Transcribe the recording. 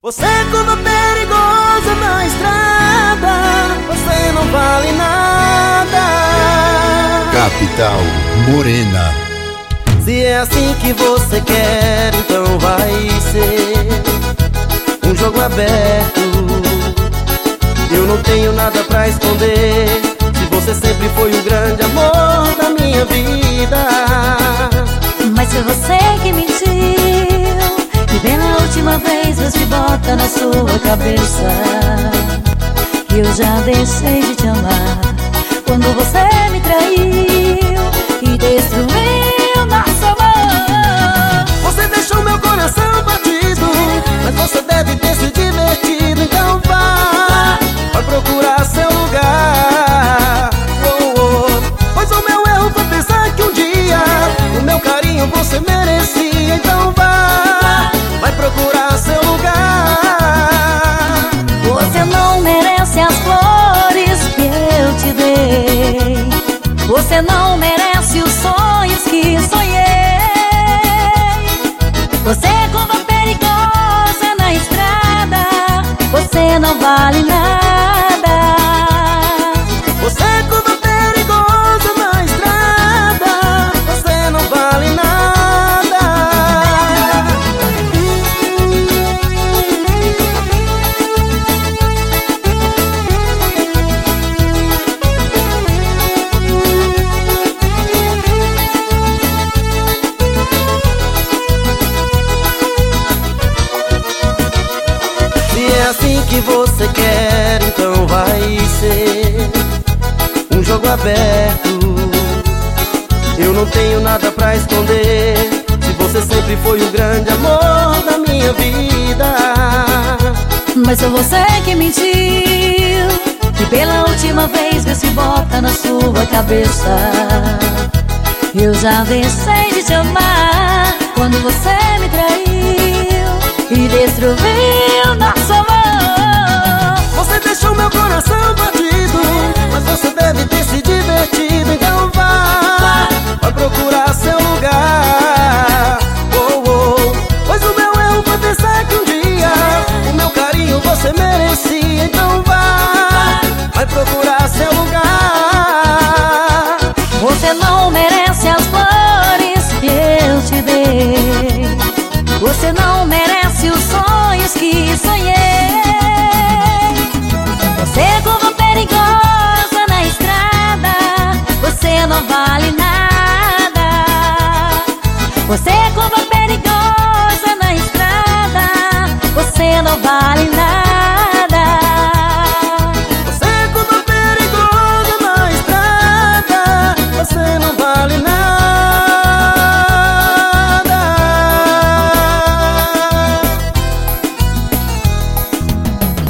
Você é como perigosa na estrada, você não vale nada. Capital Morena. Se é assim que você quer, então vai ser um jogo aberto. Eu não tenho nada pra esconder, se você sempre foi o grande amor da minha vida. Mas foi você que mentiu, e pela última vez você bota na sua cabeça que eu já deixei de te amar. Quando você me traiu e destruiu nosso amor. Você deixou meu coração batido, mas você deve ter se divertido. Então vai procurar seu lugar. Pois o meu erro foi pensar que um dia o meu carinho você merecia. Então vai procurar seu lugar. Você não merece as flores que eu te dei. Você não merece os sonhos que sonhei. Você é curva perigosa na estrada, você não vale nada. Você é curva perigosa na estrada, você não vale nada. Se é assim que você quer, então vai ser um jogo aberto. Eu não tenho nada pra esconder, se você sempre foi o grande amor da minha vida. Mas foi você que mentiu, e pela última vez vê se bota na sua cabeça. Eu já deixei de te amar quando você me traiu e destruiu nosso amor. Você deixou meu coração batido, mas você deve ter se divertido. Então vai procurar seu lugar. Pois o meu erro foi pensar que um dia o meu carinho você merecia. Então vai procurar seu lugar. Você não merece as flores que eu te dei. Você não merece os sonhos que sonhei. Você é curva perigosa na estrada, você não vale nada. Você é curva perigosa na estrada, você não vale nada.